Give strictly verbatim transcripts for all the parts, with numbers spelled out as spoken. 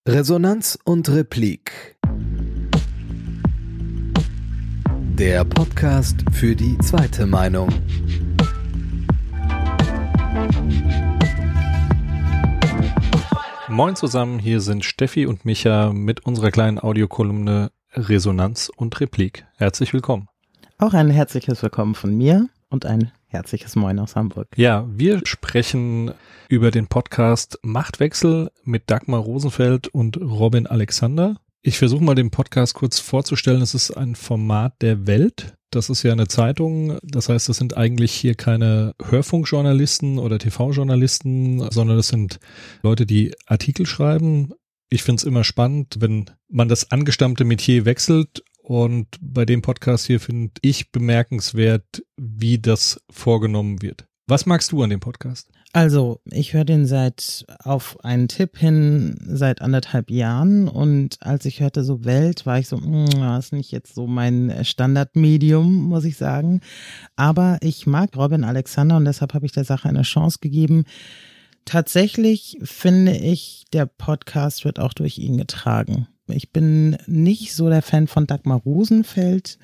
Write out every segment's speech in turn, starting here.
Resonanz und Replik. Der Podcast für die zweite Meinung. Moin zusammen, hier sind Steffi und Micha mit unserer kleinen Audiokolumne Resonanz und Replik. Herzlich willkommen. Auch ein herzliches Willkommen von mir und ein herzliches Moin aus Hamburg. Ja, wir sprechen über den Podcast Machtwechsel mit Dagmar Rosenfeld und Robin Alexander. Ich versuche mal den Podcast kurz vorzustellen. Es ist ein Format der Welt. Das ist ja eine Zeitung. Das heißt, das sind eigentlich hier keine Hörfunkjournalisten oder T V-Journalisten, sondern das sind Leute, die Artikel schreiben. Ich finde es immer spannend, wenn man das angestammte Metier wechselt. Und bei dem Podcast hier finde ich bemerkenswert, wie das vorgenommen wird. Was magst du an dem Podcast? Also, ich höre den seit auf einen Tipp hin seit anderthalb Jahren und als ich hörte so Welt, war ich so, das ist nicht jetzt so mein Standardmedium, muss ich sagen. Aber ich mag Robin Alexander und deshalb habe ich der Sache eine Chance gegeben. Tatsächlich finde ich, der Podcast wird auch durch ihn getragen. Ich bin nicht so der Fan von Dagmar Rosenfeld.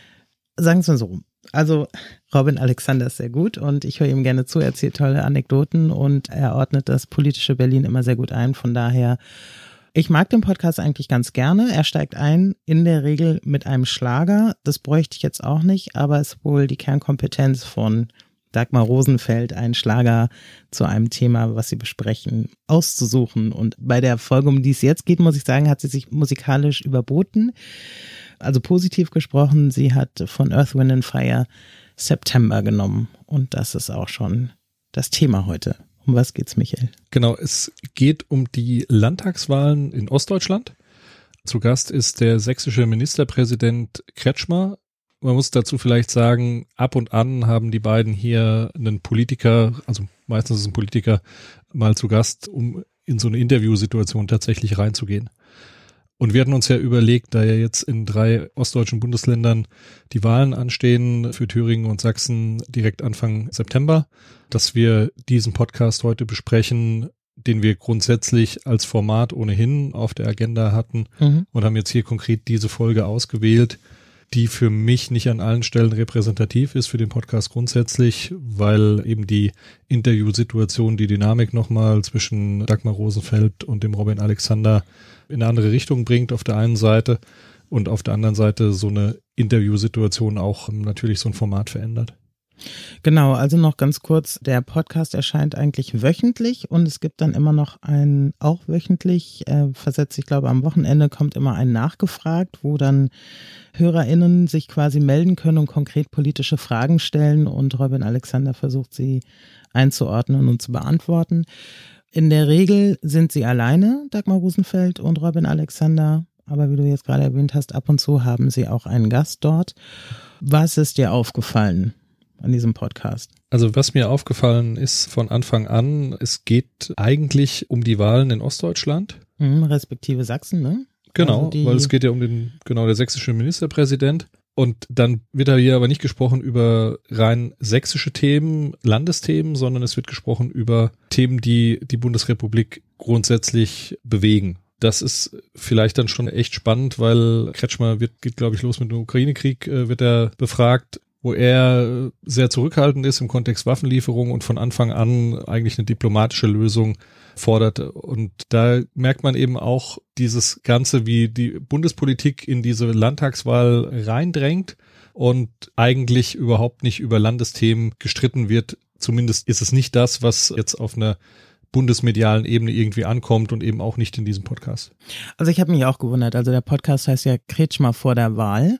Sagen wir es mal so. Also Robin Alexander ist sehr gut und ich höre ihm gerne zu, er erzählt tolle Anekdoten und er ordnet das politische Berlin immer sehr gut ein. Von daher, ich mag den Podcast eigentlich ganz gerne. Er steigt ein, in der Regel mit einem Schlager. Das bräuchte ich jetzt auch nicht, aber es ist wohl die Kernkompetenz von Dagmar Rosenfeld, einen Schlager zu einem Thema, was sie besprechen, auszusuchen. Und bei der Folge, um die es jetzt geht, muss ich sagen, hat sie sich musikalisch überboten. Also positiv gesprochen, sie hat von Earth, Wind and Fire September genommen. Und das ist auch schon das Thema heute. Um was geht's, Michael? Genau, es geht um die Landtagswahlen in Ostdeutschland. Zu Gast ist der sächsische Ministerpräsident Kretschmer. Man muss dazu vielleicht sagen, ab und an haben die beiden hier einen Politiker, also meistens ist ein Politiker, mal zu Gast, um in so eine Interviewsituation tatsächlich reinzugehen. Und wir hatten uns ja überlegt, da ja jetzt in drei ostdeutschen Bundesländern die Wahlen anstehen, für Thüringen und Sachsen direkt Anfang September, dass wir diesen Podcast heute besprechen, den wir grundsätzlich als Format ohnehin auf der Agenda hatten mhm. und haben jetzt hier konkret diese Folge ausgewählt, die für mich nicht an allen Stellen repräsentativ ist für den Podcast grundsätzlich, weil eben die Interviewsituation, die Dynamik nochmal zwischen Dagmar Rosenfeld und dem Robin Alexander in eine andere Richtung bringt auf der einen Seite und auf der anderen Seite so eine Interviewsituation auch natürlich so ein Format verändert. Genau, also noch ganz kurz, der Podcast erscheint eigentlich wöchentlich und es gibt dann immer noch einen, auch wöchentlich, äh, versetzt, ich glaube am Wochenende kommt immer ein Nachgefragt, wo dann HörerInnen sich quasi melden können und konkret politische Fragen stellen und Robin Alexander versucht sie einzuordnen und zu beantworten. In der Regel sind sie alleine, Dagmar Rosenfeld und Robin Alexander, aber wie du jetzt gerade erwähnt hast, ab und zu haben sie auch einen Gast dort. Was ist dir aufgefallen an diesem Podcast? Also was mir aufgefallen ist von Anfang an, es geht eigentlich um die Wahlen in Ostdeutschland. Mhm, respektive Sachsen, ne? Genau, also weil es geht ja um den, genau, der sächsische Ministerpräsident. Und dann wird da hier aber nicht gesprochen über rein sächsische Themen, Landesthemen, sondern es wird gesprochen über Themen, die die Bundesrepublik grundsätzlich bewegen. Das ist vielleicht dann schon echt spannend, weil Kretschmer wird, geht glaube ich los mit dem Ukraine-Krieg, äh, wird er befragt, wo er sehr zurückhaltend ist im Kontext Waffenlieferung und von Anfang an eigentlich eine diplomatische Lösung fordert. Und da merkt man eben auch dieses Ganze, wie die Bundespolitik in diese Landtagswahl reindrängt und eigentlich überhaupt nicht über Landesthemen gestritten wird. Zumindest ist es nicht das, was jetzt auf einer bundesmedialen Ebene irgendwie ankommt und eben auch nicht in diesem Podcast. Also ich habe mich auch gewundert. Also der Podcast heißt ja Kretschmer vor der Wahl.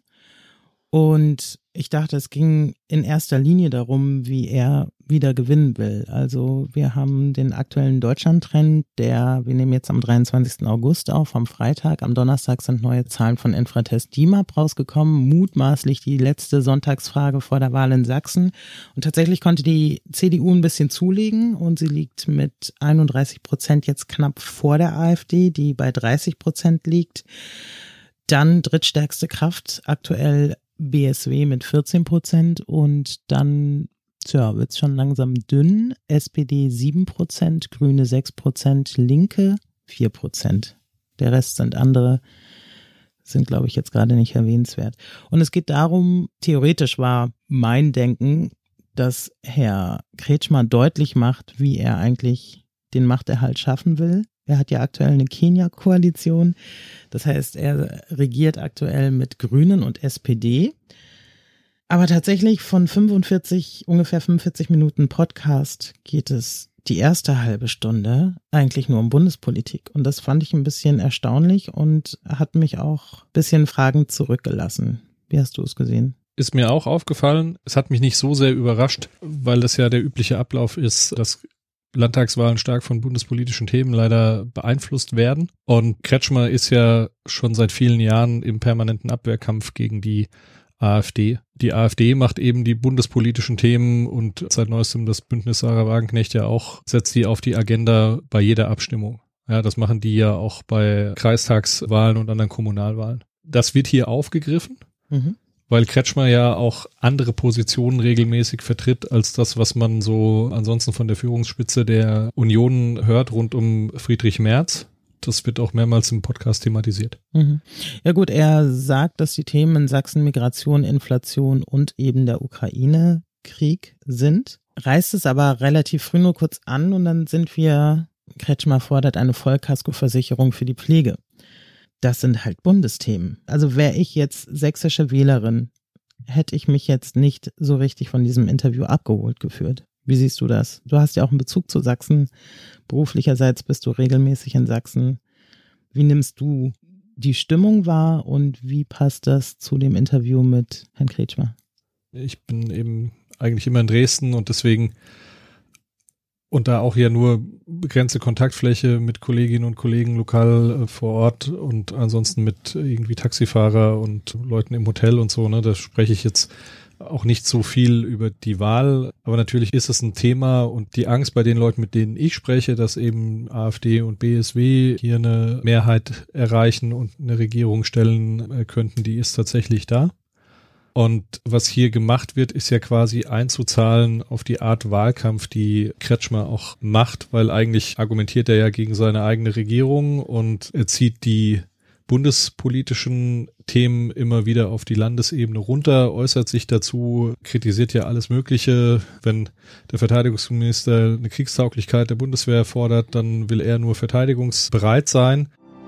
Und ich dachte, es ging in erster Linie darum, wie er wieder gewinnen will. Also wir haben den aktuellen Deutschland-Trend, der, wir nehmen jetzt am dreiundzwanzigsten August auf, am Freitag. Am Donnerstag sind neue Zahlen von Infratest D I M A P rausgekommen, mutmaßlich die letzte Sonntagsfrage vor der Wahl in Sachsen. Und tatsächlich konnte die C D U ein bisschen zulegen und sie liegt mit einunddreißig Prozent jetzt knapp vor der AfD, die bei dreißig Prozent liegt. Dann drittstärkste Kraft, aktuell B S W mit vierzehn Prozent und dann tja, wird's schon langsam dünn. S P D sieben Prozent, Grüne sechs Prozent, Linke vier Prozent. Der Rest sind andere, sind, glaube ich, jetzt gerade nicht erwähnenswert. Und es geht darum, theoretisch war mein Denken, dass Herr Kretschmer deutlich macht, wie er eigentlich den Machterhalt schaffen will. Er hat ja aktuell eine Kenia-Koalition. Das heißt, er regiert aktuell mit Grünen und S P D. Aber tatsächlich von fünfundvierzig, ungefähr fünfundvierzig Minuten Podcast geht es die erste halbe Stunde eigentlich nur um Bundespolitik. Und das fand ich ein bisschen erstaunlich und hat mich auch ein bisschen fragend zurückgelassen. Wie hast du es gesehen? Ist mir auch aufgefallen. Es hat mich nicht so sehr überrascht, weil das ja der übliche Ablauf ist, dass Landtagswahlen stark von bundespolitischen Themen leider beeinflusst werden. Und Kretschmer ist ja schon seit vielen Jahren im permanenten Abwehrkampf gegen die AfD. Die AfD macht eben die bundespolitischen Themen und seit neuestem das Bündnis Sarah Wagenknecht ja auch, setzt die auf die Agenda bei jeder Abstimmung. Ja, das machen die ja auch bei Kreistagswahlen und anderen Kommunalwahlen. Das wird hier aufgegriffen, mhm. weil Kretschmer ja auch andere Positionen regelmäßig vertritt als das, was man so ansonsten von der Führungsspitze der Union hört rund um Friedrich Merz. Das wird auch mehrmals im Podcast thematisiert. Mhm. Ja gut, er sagt, dass die Themen in Sachsen Migration, Inflation und eben der Ukraine-Krieg sind, reißt es aber relativ früh nur kurz an und dann sind wir, Kretschmer fordert eine Vollkaskoversicherung für die Pflege. Das sind halt Bundesthemen. Also wäre ich jetzt sächsische Wählerin, hätte ich mich jetzt nicht so richtig von diesem Interview abgeholt gefühlt. Wie siehst du das? Du hast ja auch einen Bezug zu Sachsen. Beruflicherseits bist du regelmäßig in Sachsen. Wie nimmst du die Stimmung wahr und wie passt das zu dem Interview mit Herrn Kretschmer? Ich bin eben eigentlich immer in Dresden und deswegen und da auch ja nur begrenzte Kontaktfläche mit Kolleginnen und Kollegen lokal äh, vor Ort und ansonsten mit irgendwie Taxifahrer und Leuten im Hotel und so, ne, da spreche ich jetzt auch nicht so viel über die Wahl, aber natürlich ist es ein Thema und die Angst bei den Leuten, mit denen ich spreche, dass eben AfD und B S W hier eine Mehrheit erreichen und eine Regierung stellen könnten, die ist tatsächlich da. Und was hier gemacht wird, ist ja quasi einzuzahlen auf die Art Wahlkampf, die Kretschmer auch macht, weil eigentlich argumentiert er ja gegen seine eigene Regierung und er zieht die bundespolitischen Themen immer wieder auf die Landesebene runter, äußert sich dazu, kritisiert ja alles Mögliche. Wenn der Verteidigungsminister eine Kriegstauglichkeit der Bundeswehr fordert, dann will er nur verteidigungsbereit sein.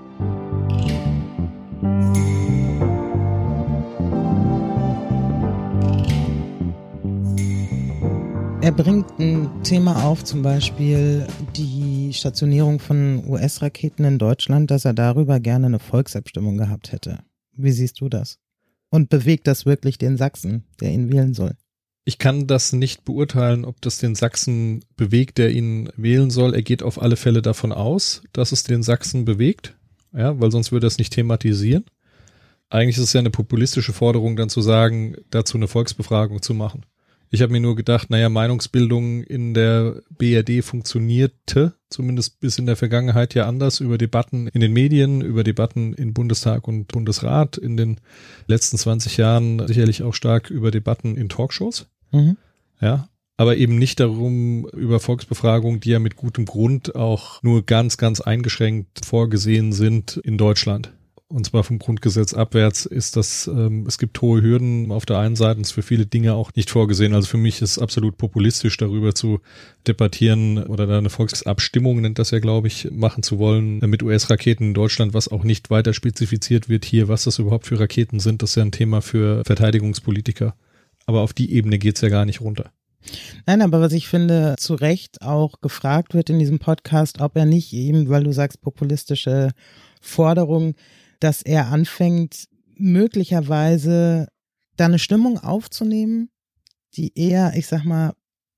Er bringt ein Thema auf, zum Beispiel die Stationierung von U S-Raketen in Deutschland, dass er darüber gerne eine Volksabstimmung gehabt hätte. Wie siehst du das? Und bewegt das wirklich den Sachsen, der ihn wählen soll? Ich kann das nicht beurteilen, ob das den Sachsen bewegt, der ihn wählen soll. Er geht auf alle Fälle davon aus, dass es den Sachsen bewegt, ja, weil sonst würde er es nicht thematisieren. Eigentlich ist es ja eine populistische Forderung, dann zu sagen, dazu eine Volksbefragung zu machen. Ich habe mir nur gedacht, naja, Meinungsbildung in der B R D funktionierte, zumindest bis in der Vergangenheit ja anders, über Debatten in den Medien, über Debatten in Bundestag und Bundesrat, in den letzten zwanzig Jahren sicherlich auch stark über Debatten in Talkshows. Mhm. Ja, aber eben nicht darum, über Volksbefragungen, die ja mit gutem Grund auch nur ganz, ganz eingeschränkt vorgesehen sind in Deutschland. Und zwar vom Grundgesetz abwärts ist das, ähm, es gibt hohe Hürden auf der einen Seite und es ist für viele Dinge auch nicht vorgesehen. Also für mich ist es absolut populistisch, darüber zu debattieren oder da eine Volksabstimmung, nennt das ja, glaube ich, machen zu wollen mit U S-Raketen in Deutschland, was auch nicht weiter spezifiziert wird hier, was das überhaupt für Raketen sind. Das ist ja ein Thema für Verteidigungspolitiker. Aber auf die Ebene geht's ja gar nicht runter. Nein, aber was ich finde, zu Recht auch gefragt wird in diesem Podcast, ob er nicht eben, weil du sagst, populistische Forderungen, dass er anfängt, möglicherweise da eine Stimmung aufzunehmen, die eher, ich sag mal,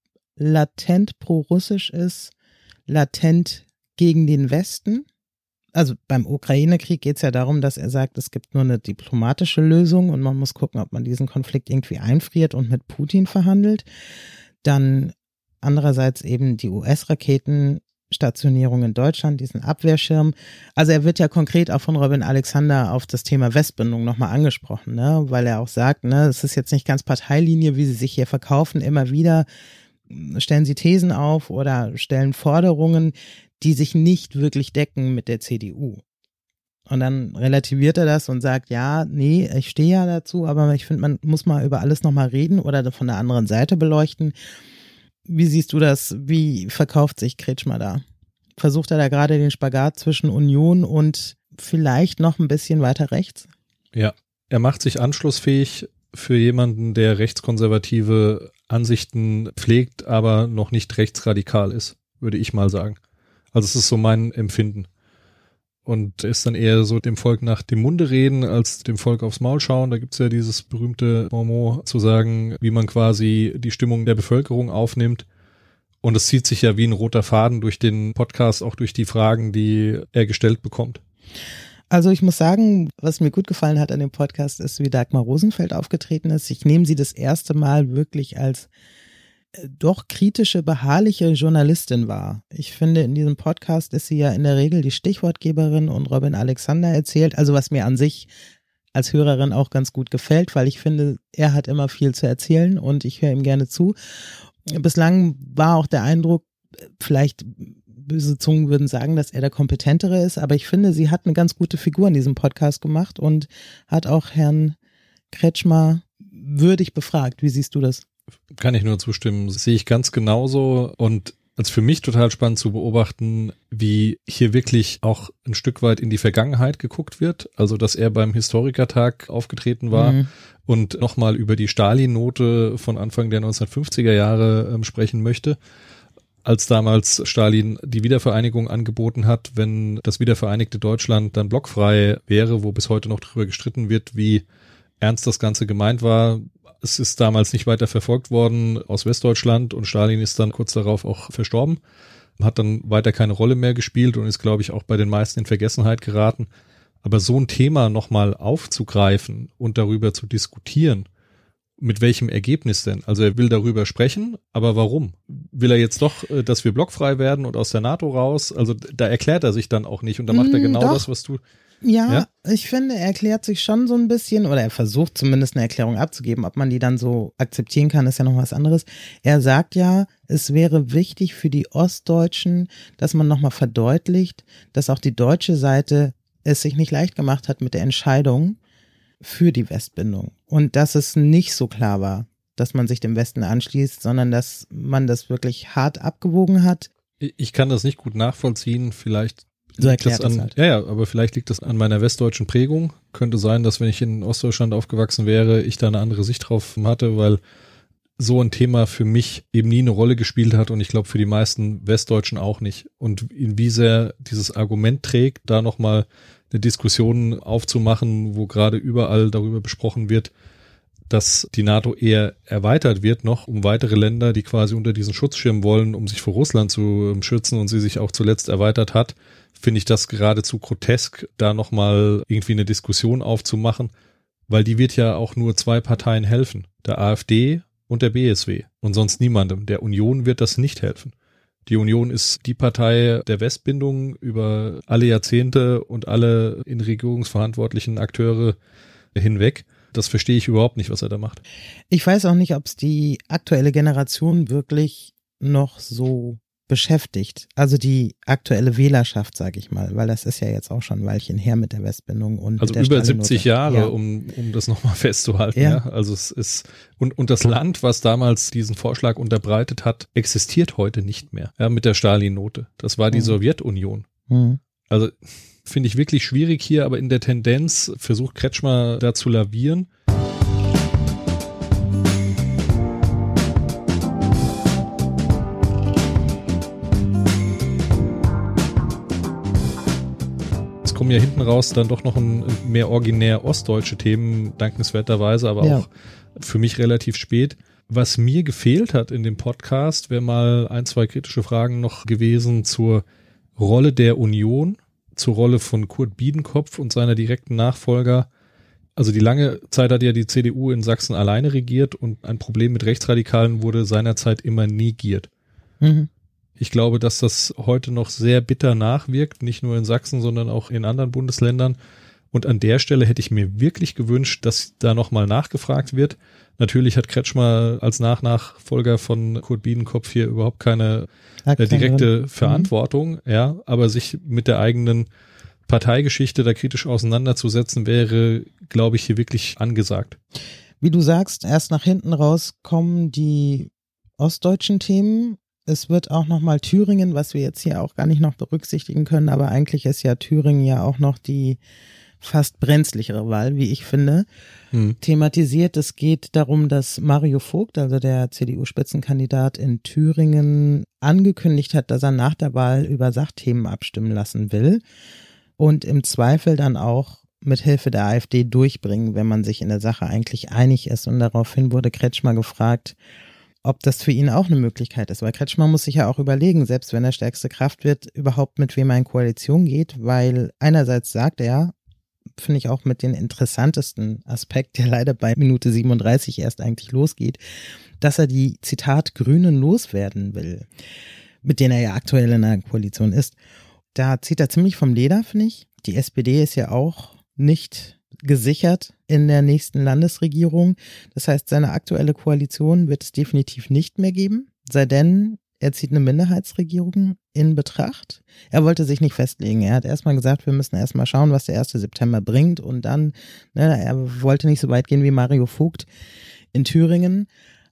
latent pro-russisch ist, latent gegen den Westen. Also beim Ukraine-Krieg geht es ja darum, dass er sagt, es gibt nur eine diplomatische Lösung und man muss gucken, ob man diesen Konflikt irgendwie einfriert und mit Putin verhandelt. Dann andererseits eben die U S-Raketen, Stationierung in Deutschland, diesen Abwehrschirm. Also er wird ja konkret auch von Robin Alexander auf das Thema Westbindung nochmal angesprochen, ne, weil er auch sagt, ne, es ist jetzt nicht ganz Parteilinie, wie sie sich hier verkaufen. Immer wieder stellen sie Thesen auf oder stellen Forderungen, die sich nicht wirklich decken mit der C D U. Und dann relativiert er das und sagt, ja, nee, ich stehe ja dazu, aber ich finde, man muss mal über alles nochmal reden oder von der anderen Seite beleuchten. Wie siehst du das? Wie verkauft sich Kretschmer da? Versucht er da gerade den Spagat zwischen Union und vielleicht noch ein bisschen weiter rechts? Ja, er macht sich anschlussfähig für jemanden, der rechtskonservative Ansichten pflegt, aber noch nicht rechtsradikal ist, würde ich mal sagen. Also es ist so mein Empfinden. Und ist dann eher so dem Volk nach dem Munde reden, als dem Volk aufs Maul schauen. Da gibt's ja dieses berühmte Moment zu sagen, wie man quasi die Stimmung der Bevölkerung aufnimmt. Und es zieht sich ja wie ein roter Faden durch den Podcast, auch durch die Fragen, die er gestellt bekommt. Also ich muss sagen, was mir gut gefallen hat an dem Podcast ist, wie Dagmar Rosenfeld aufgetreten ist. Ich nehme sie das erste Mal wirklich als doch kritische, beharrliche Journalistin wahr. Ich finde, in diesem Podcast ist sie ja in der Regel die Stichwortgeberin und Robin Alexander erzählt, also was mir an sich als Hörerin auch ganz gut gefällt, weil ich finde, er hat immer viel zu erzählen und ich höre ihm gerne zu. Bislang war auch der Eindruck, vielleicht böse Zungen würden sagen, dass er der Kompetentere ist, aber ich finde, sie hat eine ganz gute Figur in diesem Podcast gemacht und hat auch Herrn Kretschmer würdig befragt. Wie siehst du das? Kann ich nur zustimmen. Das sehe ich ganz genauso und als für mich total spannend zu beobachten, wie hier wirklich auch ein Stück weit in die Vergangenheit geguckt wird. Also, dass er beim Historikertag aufgetreten war mhm. und nochmal über die Stalin-Note von Anfang der neunzehnhundertfünfziger Jahre ähm, sprechen möchte. Als damals Stalin die Wiedervereinigung angeboten hat, wenn das wiedervereinigte Deutschland dann blockfrei wäre, wo bis heute noch darüber gestritten wird, wie ernst das Ganze gemeint war. Es ist damals nicht weiter verfolgt worden aus Westdeutschland und Stalin ist dann kurz darauf auch verstorben, hat dann weiter keine Rolle mehr gespielt und ist, glaube ich, auch bei den meisten in Vergessenheit geraten. Aber so ein Thema nochmal aufzugreifen und darüber zu diskutieren, mit welchem Ergebnis denn? Also er will darüber sprechen, aber warum? Will er jetzt doch, dass wir blockfrei werden und aus der NATO raus? Also da erklärt er sich dann auch nicht und da macht er genau Doch. das, was du... Ja, ja, ich finde, er erklärt sich schon so ein bisschen oder er versucht zumindest eine Erklärung abzugeben. Ob man die dann so akzeptieren kann, ist ja noch was anderes. Er sagt ja, es wäre wichtig für die Ostdeutschen, dass man nochmal verdeutlicht, dass auch die deutsche Seite es sich nicht leicht gemacht hat mit der Entscheidung für die Westbindung und dass es nicht so klar war, dass man sich dem Westen anschließt, sondern dass man das wirklich hart abgewogen hat. Ich kann das nicht gut nachvollziehen, vielleicht So erklärt das an, das halt. Ja, ja, aber vielleicht liegt das an meiner westdeutschen Prägung. Könnte sein, dass wenn ich in Ostdeutschland aufgewachsen wäre, ich da eine andere Sicht drauf hatte, weil so ein Thema für mich eben nie eine Rolle gespielt hat und ich glaube für die meisten Westdeutschen auch nicht. Und wie sehr dieses Argument trägt, da nochmal eine Diskussion aufzumachen, wo gerade überall darüber besprochen wird, dass die NATO eher erweitert wird noch um weitere Länder, die quasi unter diesen Schutzschirm wollen, um sich vor Russland zu schützen und sie sich auch zuletzt erweitert hat, finde ich das geradezu grotesk, da nochmal irgendwie eine Diskussion aufzumachen, weil die wird ja auch nur zwei Parteien helfen, der AfD und der B S W und sonst niemandem. Der Union wird das nicht helfen. Die Union ist die Partei der Westbindung über alle Jahrzehnte und alle in regierungsverantwortlichen Akteure hinweg. Das verstehe ich überhaupt nicht, was er da macht. Ich weiß auch nicht, ob es die aktuelle Generation wirklich noch so beschäftigt. Also die aktuelle Wählerschaft, sage ich mal, weil das ist ja jetzt auch schon ein Weilchen her mit der Westbindung. Und also mit der über siebzig Jahre, ja. um um das nochmal festzuhalten. Ja. Ja. Also es ist und und das Land, was damals diesen Vorschlag unterbreitet hat, existiert heute nicht mehr. Ja, mit der Stalin-Note. Das war die mhm. Sowjetunion. Mhm. Also finde ich wirklich schwierig hier, aber in der Tendenz versucht Kretschmer da zu lavieren. Es kommen ja hinten raus dann doch noch ein mehr originär ostdeutsche Themen, dankenswerterweise, aber ja. auch für mich relativ spät. Was mir gefehlt hat in dem Podcast, wäre mal ein, zwei kritische Fragen noch gewesen zur Rolle der Union, zur Rolle von Kurt Biedenkopf und seiner direkten Nachfolger. Also die lange Zeit hat ja die C D U in Sachsen alleine regiert und ein Problem mit Rechtsradikalen wurde seinerzeit immer negiert. Mhm. Ich glaube, dass das heute noch sehr bitter nachwirkt, nicht nur in Sachsen, sondern auch in anderen Bundesländern. Und an der Stelle hätte ich mir wirklich gewünscht, dass da nochmal nachgefragt wird. Natürlich hat Kretschmer als Nachnachfolger von Kurt Biedenkopf hier überhaupt keine äh, direkte Verantwortung, mhm. ja, aber sich mit der eigenen Parteigeschichte da kritisch auseinanderzusetzen, wäre, glaube ich, hier wirklich angesagt. Wie du sagst, erst nach hinten raus kommen die ostdeutschen Themen. Es wird auch nochmal Thüringen, was wir jetzt hier auch gar nicht noch berücksichtigen können, aber eigentlich ist ja Thüringen ja auch noch die fast brenzlichere Wahl, wie ich finde, hm. thematisiert. Es geht darum, dass Mario Vogt, also der C D U-Spitzenkandidat in Thüringen, angekündigt hat, dass er nach der Wahl über Sachthemen abstimmen lassen will und im Zweifel dann auch mit Hilfe der AfD durchbringen, wenn man sich in der Sache eigentlich einig ist. Und daraufhin wurde Kretschmer gefragt, ob das für ihn auch eine Möglichkeit ist. Weil Kretschmer muss sich ja auch überlegen, selbst wenn er stärkste Kraft wird, überhaupt mit wem er in Koalition geht, weil einerseits sagt er, finde ich auch mit den interessantesten Aspekt, der leider bei Minute siebenunddreißig erst eigentlich losgeht, dass er die, Zitat, Grünen loswerden will, mit denen er ja aktuell in einer Koalition ist. Da zieht er ziemlich vom Leder, finde ich. Die S P D ist ja auch nicht gesichert in der nächsten Landesregierung. Das heißt, seine aktuelle Koalition wird es definitiv nicht mehr geben, sei denn, er zieht eine Minderheitsregierung in Betracht. Er wollte sich nicht festlegen. Er hat erstmal gesagt, wir müssen erstmal schauen, was der erste September bringt und dann, ne, er wollte nicht so weit gehen wie Mario Vogt in Thüringen,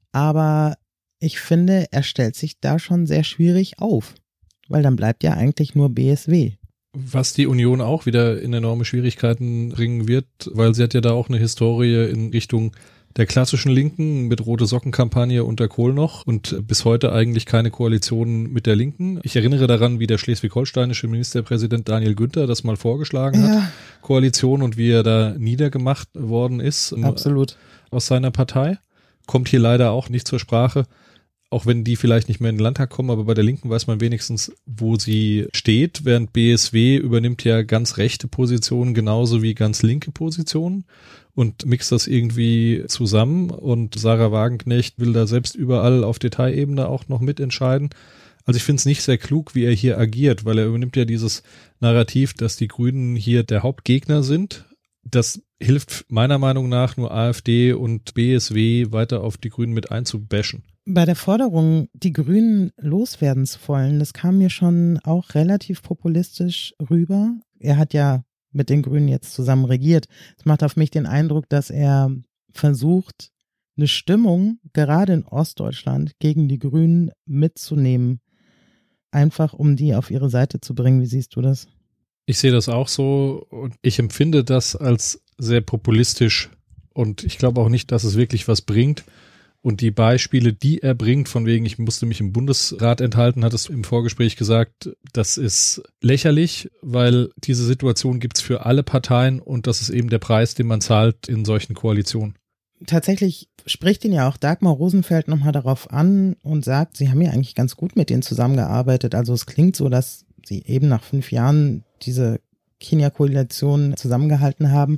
aber ich finde, er stellt sich da schon sehr schwierig auf, weil dann bleibt ja eigentlich nur B S W. Was die Union auch wieder in enorme Schwierigkeiten bringen wird, weil sie hat ja da auch eine Historie in Richtung der klassischen Linken mit Rote-Socken-Kampagne unter Kohl noch und bis heute eigentlich keine Koalition mit der Linken. Ich erinnere daran, wie der schleswig-holsteinische Ministerpräsident Daniel Günther das mal vorgeschlagen ja. hat, Koalition, und wie er da niedergemacht worden ist. Absolut. Aus seiner Partei. Kommt hier leider auch nicht zur Sprache. Auch wenn die vielleicht nicht mehr in den Landtag kommen, aber bei der Linken weiß man wenigstens, wo sie steht, während B S W übernimmt ja ganz rechte Positionen genauso wie ganz linke Positionen und mixt das irgendwie zusammen und Sarah Wagenknecht will da selbst überall auf Detailebene auch noch mitentscheiden. Also ich finde es nicht sehr klug, wie er hier agiert, weil er übernimmt ja dieses Narrativ, dass die Grünen hier der Hauptgegner sind. Das hilft meiner Meinung nach nur AfD und B S W weiter auf die Grünen mit einzubashen. Bei der Forderung, die Grünen loswerden zu wollen, das kam mir schon auch relativ populistisch rüber. Er hat ja mit den Grünen jetzt zusammen regiert. Es macht auf mich den Eindruck, dass er versucht, eine Stimmung gerade in Ostdeutschland gegen die Grünen mitzunehmen. Einfach um die auf ihre Seite zu bringen. Wie siehst du das? Ich sehe das auch so und ich empfinde das als sehr populistisch und ich glaube auch nicht, dass es wirklich was bringt. Und die Beispiele, die er bringt, von wegen, ich musste mich im Bundesrat enthalten, hat es im Vorgespräch gesagt, das ist lächerlich, weil diese Situation gibt's für alle Parteien und das ist eben der Preis, den man zahlt in solchen Koalitionen. Tatsächlich spricht ihn ja auch Dagmar Rosenfeld nochmal darauf an und sagt, sie haben ja eigentlich ganz gut mit denen zusammengearbeitet. Also es klingt so, dass sie eben nach fünf Jahren diese Kenia-Koalition zusammengehalten haben.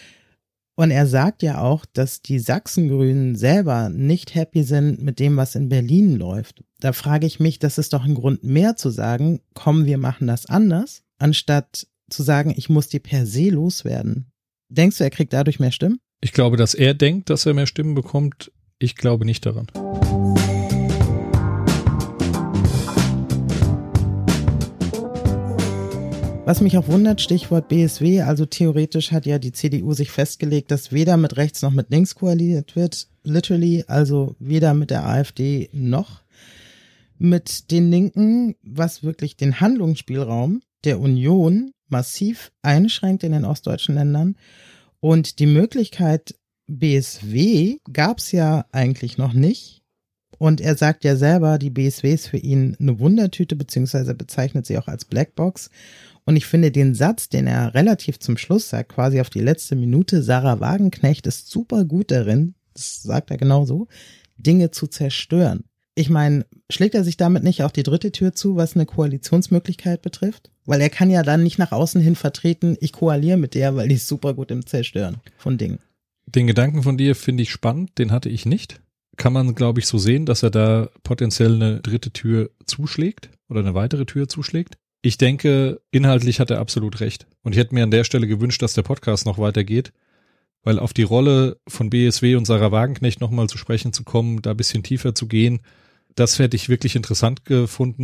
Und er sagt ja auch, dass die Sachsen-Grünen selber nicht happy sind mit dem, was in Berlin läuft. Da frage ich mich, das ist doch ein Grund mehr zu sagen, komm, wir machen das anders, anstatt zu sagen, ich muss die per se loswerden. Denkst du, er kriegt dadurch mehr Stimmen? Ich glaube, dass er denkt, dass er mehr Stimmen bekommt. Ich glaube nicht daran. Was mich auch wundert, Stichwort B S W, also theoretisch hat ja die C D U sich festgelegt, dass weder mit rechts noch mit links koaliert wird, literally, also weder mit der AfD noch mit den Linken, was wirklich den Handlungsspielraum der Union massiv einschränkt in den ostdeutschen Ländern. Und die Möglichkeit B S W gab es ja eigentlich noch nicht. Und er sagt ja selber, die B S W ist für ihn eine Wundertüte, beziehungsweise bezeichnet sie auch als Blackbox. Und ich finde den Satz, den er relativ zum Schluss sagt, quasi auf die letzte Minute, Sarah Wagenknecht ist super gut darin, das sagt er genauso, Dinge zu zerstören. Ich meine, schlägt er sich damit nicht auch die dritte Tür zu, was eine Koalitionsmöglichkeit betrifft? Weil er kann ja dann nicht nach außen hin vertreten, ich koaliere mit der, weil die ist super gut im Zerstören von Dingen. Den Gedanken von dir finde ich spannend, den hatte ich nicht. Kann man, glaube ich, so sehen, dass er da potenziell eine dritte Tür zuschlägt oder eine weitere Tür zuschlägt. Ich denke, inhaltlich hat er absolut recht. Und ich hätte mir an der Stelle gewünscht, dass der Podcast noch weitergeht, weil auf die Rolle von B S W und Sarah Wagenknecht nochmal zu sprechen zu kommen, da ein bisschen tiefer zu gehen, das hätte ich wirklich interessant gefunden,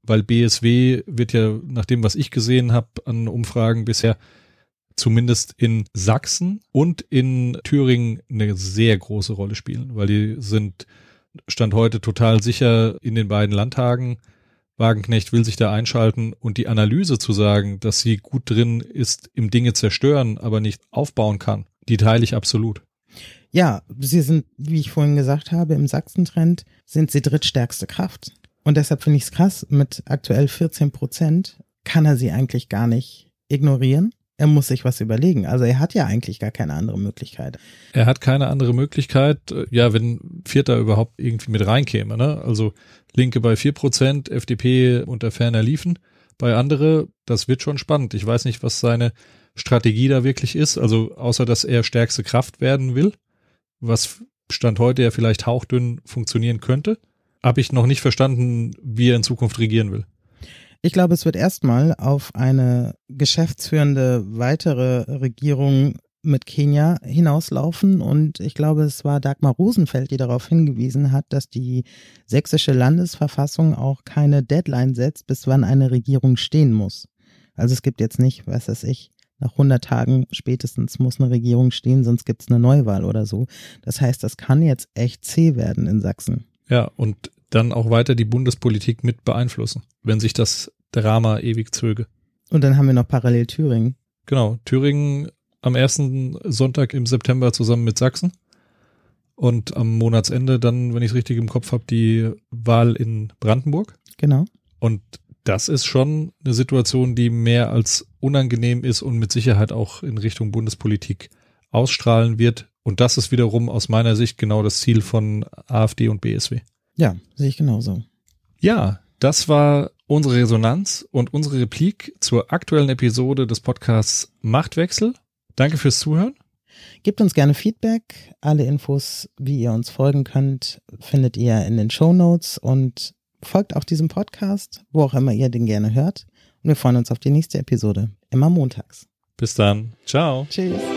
weil B S W wird ja, nach dem, was ich gesehen habe an Umfragen bisher, zumindest in Sachsen und in Thüringen eine sehr große Rolle spielen, weil die sind Stand heute total sicher in den beiden Landtagen. Wagenknecht will sich da einschalten und die Analyse zu sagen, dass sie gut drin ist im Dinge zerstören, aber nicht aufbauen kann, die teile ich absolut. Ja, sie sind, wie ich vorhin gesagt habe, im Sachsen-Trend sind sie drittstärkste Kraft. Und deshalb finde ich es krass, mit aktuell vierzehn Prozent kann er sie eigentlich gar nicht ignorieren. Er muss sich was überlegen. Also er hat ja eigentlich gar keine andere Möglichkeit. Er hat keine andere Möglichkeit, ja, wenn Vierter überhaupt irgendwie mit reinkäme, ne? Also Linke bei vier Prozent, F D P unter ferner liefen. Bei andere, das wird schon spannend. Ich weiß nicht, was seine Strategie da wirklich ist. Also außer, dass er stärkste Kraft werden will, was Stand heute ja vielleicht hauchdünn funktionieren könnte, habe ich noch nicht verstanden, wie er in Zukunft regieren will. Ich glaube, es wird erstmal auf eine geschäftsführende weitere Regierung mit Kenia hinauslaufen und ich glaube, es war Dagmar Rosenfeld, die darauf hingewiesen hat, dass die sächsische Landesverfassung auch keine Deadline setzt, bis wann eine Regierung stehen muss. Also es gibt jetzt nicht, was weiß ich, nach hundert Tagen spätestens muss eine Regierung stehen, sonst gibt es eine Neuwahl oder so. Das heißt, das kann jetzt echt zäh werden in Sachsen. Ja, und dann auch weiter die Bundespolitik mit beeinflussen, wenn sich das Drama ewig zöge. Und dann haben wir noch parallel Thüringen. Genau, Thüringen am ersten Sonntag im September zusammen mit Sachsen und am Monatsende dann, wenn ich es richtig im Kopf habe, die Wahl in Brandenburg. Genau. Und das ist schon eine Situation, die mehr als unangenehm ist und mit Sicherheit auch in Richtung Bundespolitik ausstrahlen wird. Und das ist wiederum aus meiner Sicht genau das Ziel von AfD und B S W. Ja, sehe ich genauso. Ja, das war unsere Resonanz und unsere Replik zur aktuellen Episode des Podcasts Machtwechsel. Danke fürs Zuhören. Gebt uns gerne Feedback. Alle Infos, wie ihr uns folgen könnt, findet ihr in den Shownotes und folgt auch diesem Podcast, wo auch immer ihr den gerne hört. Und wir freuen uns auf die nächste Episode, immer montags. Bis dann. Ciao. Tschüss.